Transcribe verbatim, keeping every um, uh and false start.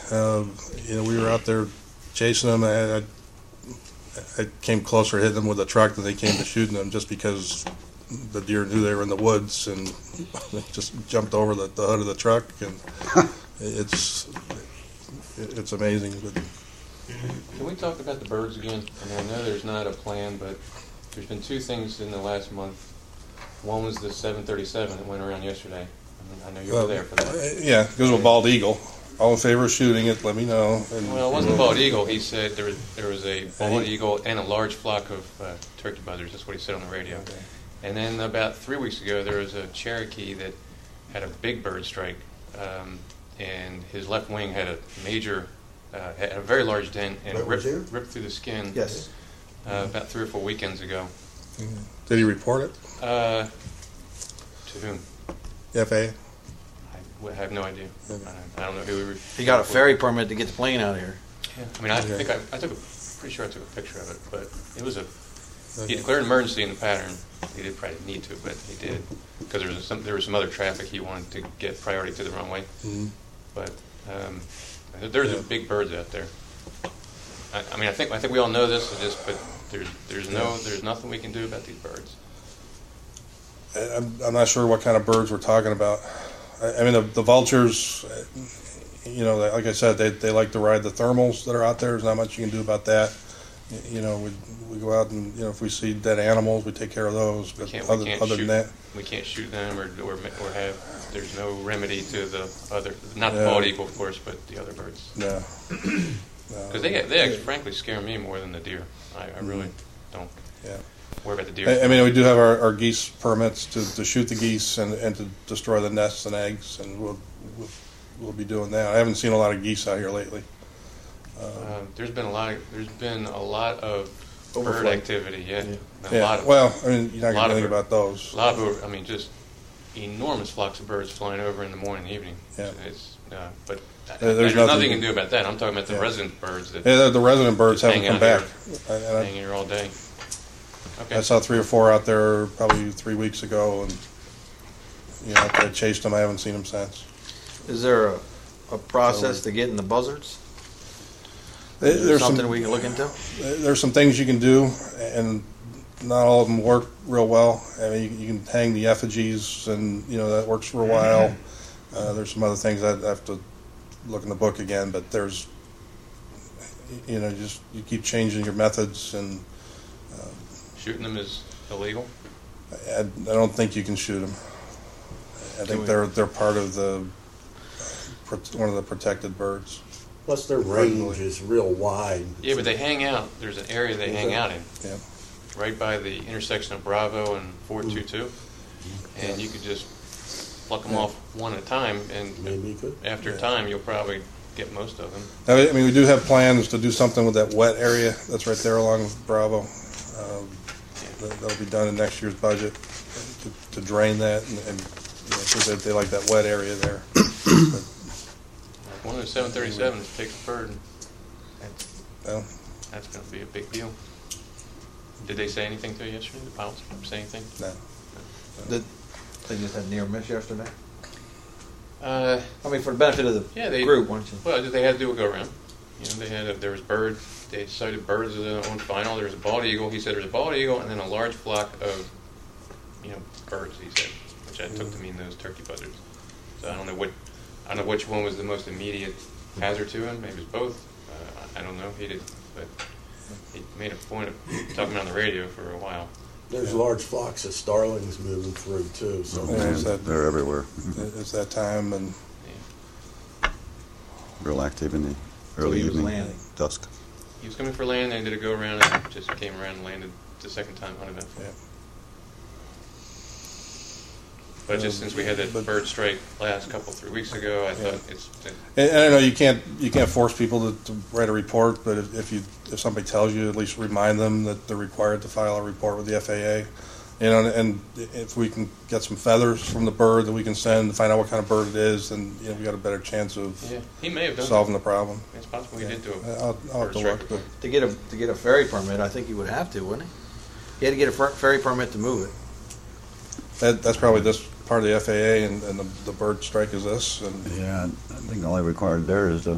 Uh, you know, we were out there chasing them. I, I, I came closer hitting them with a truck than they came to shooting them, just because the deer knew they were in the woods and just jumped over the, the hood of the truck, and it's it's amazing. But can we talk about the birds again? I mean, I know there's not a plan, but there's been two things in the last month. One was the seven thirty-seven that went around yesterday. I mean, I know you were uh, there for that. Yeah, it goes with bald eagle. All in favor of shooting it, let me know. And well, it wasn't a bald eagle. He said there was there was a bald he, eagle and a large flock of uh, turkey buzzards. That's what he said on the radio. Okay. And then about three weeks ago, there was a Cherokee that had a big bird strike, um, and his left wing had a major, uh, had a very large dent and ripped, ripped through the skin. Yes. Uh, about three or four weekends ago. Did he report it? Uh, to whom? F A A? I have no idea. Okay. I, I don't know who he. Re- he got a ferry permit to get the plane out of here. Yeah. I mean, I okay. think I, I took a pretty sure I took a picture of it, but it was a. Okay. He declared an emergency in the pattern. He did probably need to, but he did because there was some there was some other traffic he wanted to get priority to the runway. Mm-hmm. But um, there's yeah. big birds out there. I, I mean, I think I think we all know this, just but there's there's no yeah. there's nothing we can do about these birds. I'm, I'm not sure what kind of birds we're talking about. I, I mean, the, the vultures, you know, like I said, they they like to ride the thermals that are out there. There's not much you can do about that. You know, we we go out and, you know, if we see dead animals, we take care of those. But we can't, other, we can't other shoot, than that, we can't shoot them or or or have. There's no remedy to the other, not the yeah. bald eagle, of course, but the other birds. No. Because no. they they actually, frankly scare me more than the deer. I, I really mm-hmm. don't. Yeah. Worry about the deer. I, I mean, we do have our, our geese permits to, to shoot the geese and, and to destroy the nests and eggs, and we'll, we'll we'll be doing that. I haven't seen a lot of geese out here lately. Um, uh, there's been a lot of there's been a lot of bird Overflight. activity. Yeah. Yeah. A yeah. lot of, well, I mean, you're not going to think bird, about those. A lot of, I mean, just enormous flocks of birds flying over in the morning and evening. Yeah. It's, uh, but yeah, there's, there's nothing, nothing you can do about that. I'm talking about the yeah. resident birds. That yeah, the resident birds haven't come back. Here, hanging here all day. Okay. I saw three or four out there probably three weeks ago, and you know, I chased them. I haven't seen them since. Is there a, a process so, to getting the buzzards? Is there something some, we can look into? There's some things you can do, and not all of them work real well. I mean, you, you can hang the effigies, and you know that works for a while. Uh, there's some other things I'd have to look in the book again, but there's, you know, just you keep changing your methods and. Um, Shooting them is illegal? I, I don't think you can shoot them. I think they're they're part of the uh, one of the protected birds. Plus, their range is real wide. Yeah, but they hang out. There's an area they hang out in. Yeah. Right by the intersection of Bravo and four two two, and yeah. you could just pluck them yeah. off one at a time, and maybe you could. After yeah. time, you'll probably get most of them. I mean, we do have plans to do something with that wet area that's right there along Bravo. Um, That'll be done in next year's budget to, to drain that, and, and you know, because they, they like that wet area there. But, one of those seven thirty-sevens takes a bird. That's, well, that's going to be a big deal. Did they say anything to you yesterday? Did the pilots say anything? No. no. Did they just had near miss yesterday? Uh, I mean, for the benefit of the yeah, they, group, weren't you? Well, they had to do a go around. You know, they had a, there was bird. They sighted birds on final. There was a bald eagle. He said there was a bald eagle and then a large flock of, you know, birds. He said, which I took to mean those turkey buzzards. So I don't know what, I don't know which one was the most immediate hazard to him. Maybe it was both. Uh, I don't know. He did, but he made a point of talking on the radio for a while. There's yeah. large flocks of starlings moving through too. So yeah, that, they're everywhere. It's that time and yeah. real active in the early so evening, landing. dusk. He was coming for land, and they did a go-around, and just came around and landed the second time uneventful. Yeah. But um, just since we had that but, bird strike last couple, three weeks ago, I yeah. thought it's... It, and, and I know you can't you can't force people to, to write a report, but if, if you if somebody tells you, at least remind them that they're required to file a report with the F A A. You know, and if we can get some feathers from the bird that we can send to find out what kind of bird it is, then you know we got a better chance of yeah. he may have done solving that. the problem. It's possible he yeah. did do it. I'll, I'll have to look. But to get a to get a ferry permit, I think he would have to, wouldn't he? He had to get a fer- ferry permit to move it. that, that's probably this part of the F A A, and, and the, the bird strike is this. And yeah, I think all they required there is to